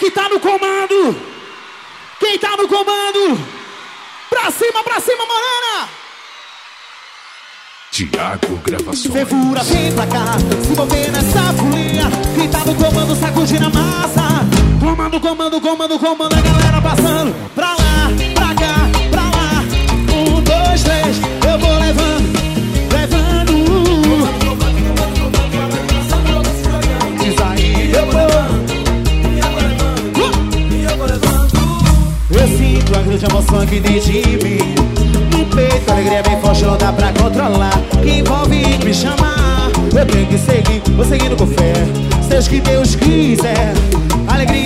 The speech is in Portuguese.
que tá no comando? Quem tá no comando? Pra cima, Morena! Thiago Gravações. Fervura, vem pra cá, se envolver nessa folia. Quem tá no comando, sacudindo a massa. Comando, a galera passando. Pra lá, pra cá, pra lá. 1, 2, 3, eu vou levando. Diz aí, eu vou. Eu sinto a grande emoção aqui dentro de mim. No peito, a alegria é bem forte, não dá pra controlar. Que envolve me chamar. Eu tenho que seguir, vou seguindo com fé. Seja o que Deus quiser. Alegria